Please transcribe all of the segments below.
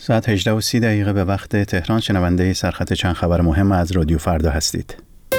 ساعت 18:30 به وقت تهران شنونده سرخط چند خبر مهم از رادیو فردا هستید.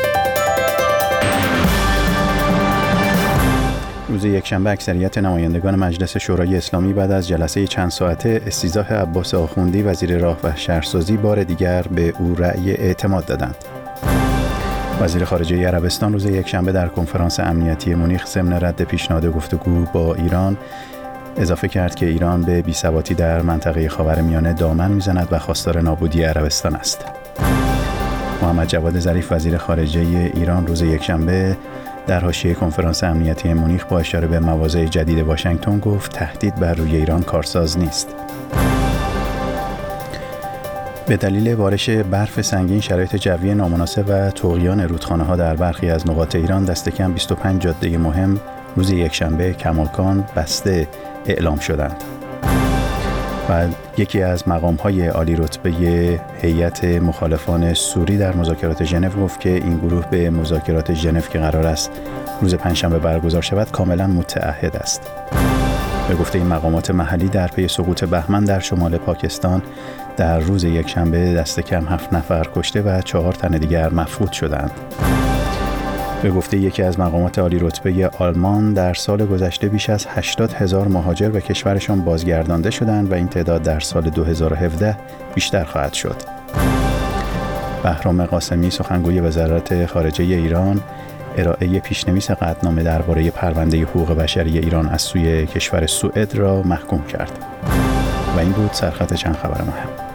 روز یکشنبه اکثریت نمایندگان مجلس شورای اسلامی بعد از جلسه چند ساعته استیضاح عباس آخوندی وزیر راه و شهرسازی بار دیگر به او رأی اعتماد دادند. وزیر خارجه عربستان روز یکشنبه در کنفرانس امنیتی مونیخ ضمن رد پیشنهاد گفتگو با ایران اضافه کرد که ایران به بی‌ثباتی در منطقه خاورمیانه دامن میزند و خواستار نابودی عربستان است. محمد جواد ظریف وزیر خارجه ایران روز یکشنبه در حاشیه کنفرانس امنیتی مونیخ با اشاره به مواضع جدید واشنگتن گفت تهدید بر روی ایران کارساز نیست. به دلیل بارش برف سنگین، شرایط جوی نامناسب و طغیان رودخانه‌ها در برخی از نقاط ایران دست کم 25 جاده مهم روز یکشنبه کماکان بسته اعلام شدند. و یکی از مقام‌های عالی رتبه هیئت مخالفان سوری در مذاکرات ژنو گفت که این گروه به مذاکرات ژنو که قرار است روز پنجشنبه برگزار شود کاملا متعهد است. به گفته این مقامات محلی در پی سقوط بهمن در شمال پاکستان در روز یکشنبه دست کم 7 نفر کشته و 4 تن دیگر مفقود شدند. به گفته یکی از مقامات عالی رتبه آلمان در سال گذشته بیش از 80,000 مهاجر به کشورشان بازگردانده شدند و این تعداد در سال 2017 بیشتر خواهد شد. بهرام قاسمی سخنگوی وزارت خارجه ایران ارائه پیشنویس قطعنامه درباره پرونده حقوق بشری ایران از سوی کشور سوئد را محکوم کرد. و این بود سرخط چند خبر مهم.